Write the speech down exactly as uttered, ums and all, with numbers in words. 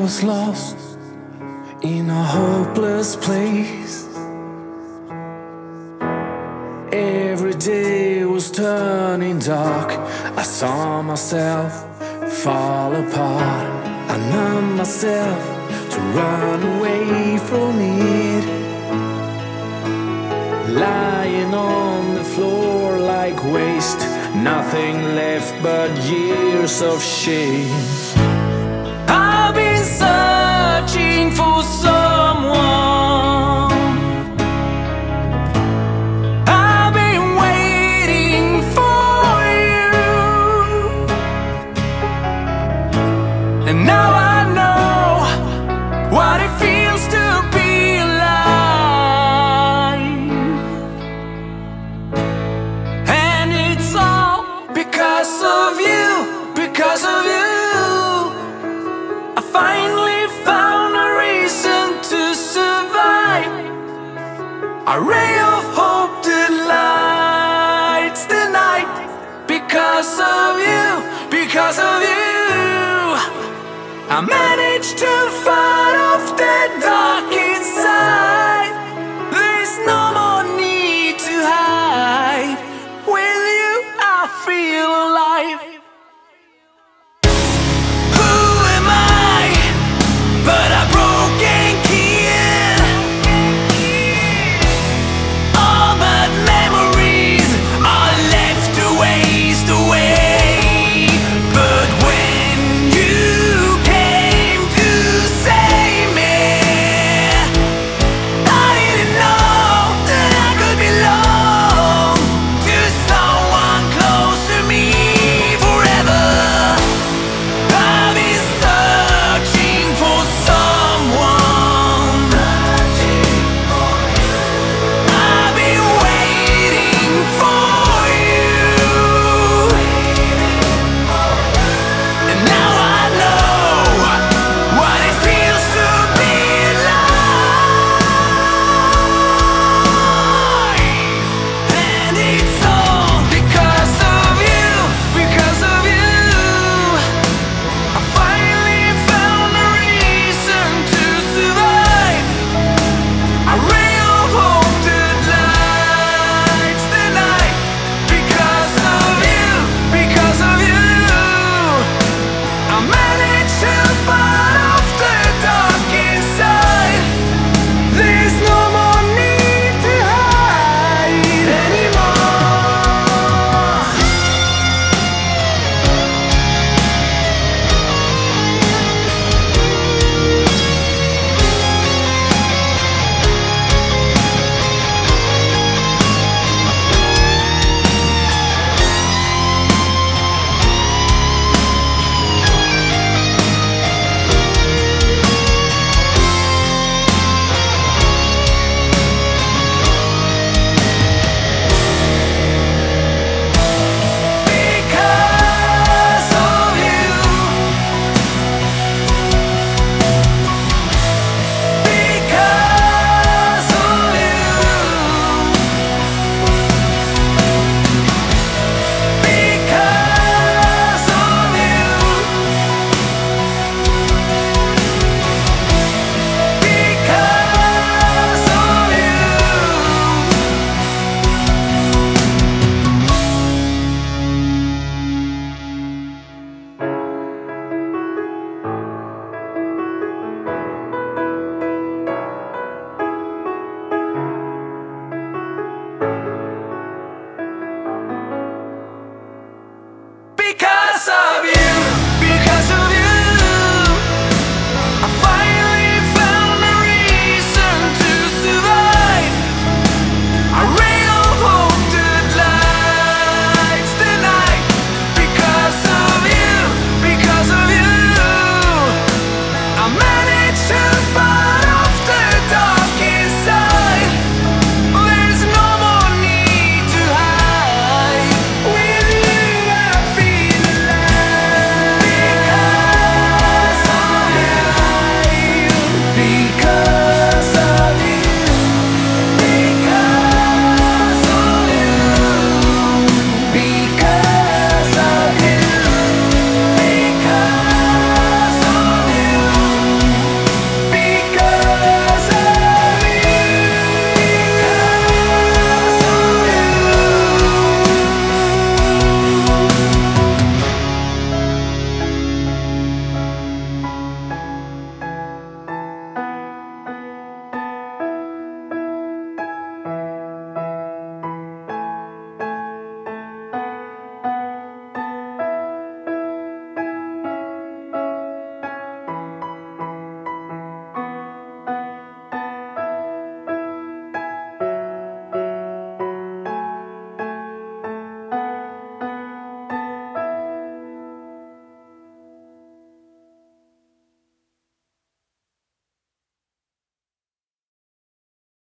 was lost in a hopeless place. Every day was turning dark. I saw myself fall apart. I numbed myself to run away from it, lying on the floor like waste, nothing left but years of shame. I've been searching for someone, I've been waiting for you, and now I know what it feels to be alive. And it's all because of you, because of you. I finally found a reason to survive, a ray of hope that lights the night. Because of you, because of you, I managed to find